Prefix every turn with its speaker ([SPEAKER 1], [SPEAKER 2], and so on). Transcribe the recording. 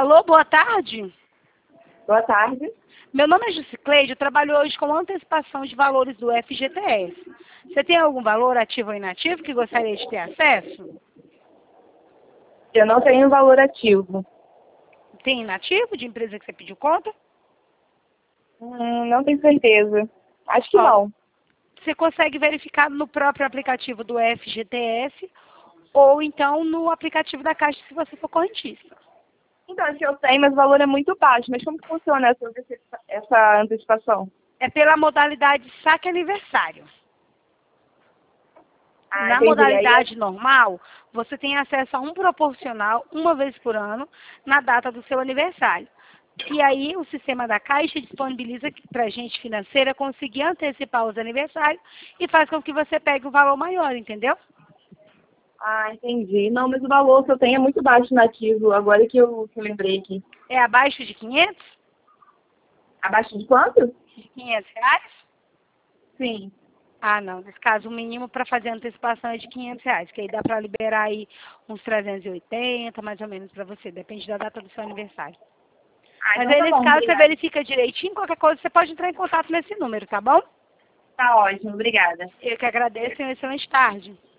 [SPEAKER 1] Alô, boa tarde.
[SPEAKER 2] Boa tarde.
[SPEAKER 1] Meu nome é Jusicleide, eu trabalho hoje com antecipação de valores do FGTS. Você tem algum valor ativo ou inativo que gostaria de ter acesso?
[SPEAKER 2] Eu não tenho valor ativo.
[SPEAKER 1] Tem inativo de empresa que você pediu conta?
[SPEAKER 2] Não tenho certeza. Acho que
[SPEAKER 1] Ó,
[SPEAKER 2] não.
[SPEAKER 1] Você consegue verificar no próprio aplicativo do FGTS ou então no aplicativo da Caixa se você for correntista.
[SPEAKER 2] Então, acho que eu tenho, mas o valor é muito baixo. Mas como que funciona essa antecipação?
[SPEAKER 1] É pela modalidade saque aniversário.
[SPEAKER 2] Ah,
[SPEAKER 1] Na
[SPEAKER 2] entendi.
[SPEAKER 1] modalidade normal, você tem acesso a um proporcional uma vez por ano na data do seu aniversário. E aí o sistema da Caixa disponibiliza para a gente financeira conseguir antecipar os aniversários e faz com que você pegue um valor maior, entendeu?
[SPEAKER 2] Entendi. Não, mas o valor que eu tenho é muito baixo no ativo. Agora que eu lembrei aqui.
[SPEAKER 1] É abaixo de 500?
[SPEAKER 2] Abaixo de quanto?
[SPEAKER 1] De 500 reais?
[SPEAKER 2] Sim.
[SPEAKER 1] Ah, não. Nesse caso, o mínimo para fazer a antecipação é de 500 reais, que aí dá para liberar aí uns 380, mais ou menos, para você. Depende da data do seu aniversário. Mas
[SPEAKER 2] Então
[SPEAKER 1] aí,
[SPEAKER 2] tá
[SPEAKER 1] nesse
[SPEAKER 2] bom.
[SPEAKER 1] caso, você
[SPEAKER 2] Obrigada.
[SPEAKER 1] verifica direitinho. Qualquer coisa, você pode entrar em contato nesse número, tá bom?
[SPEAKER 2] Tá ótimo. Obrigada.
[SPEAKER 1] Eu que agradeço e uma excelente tarde.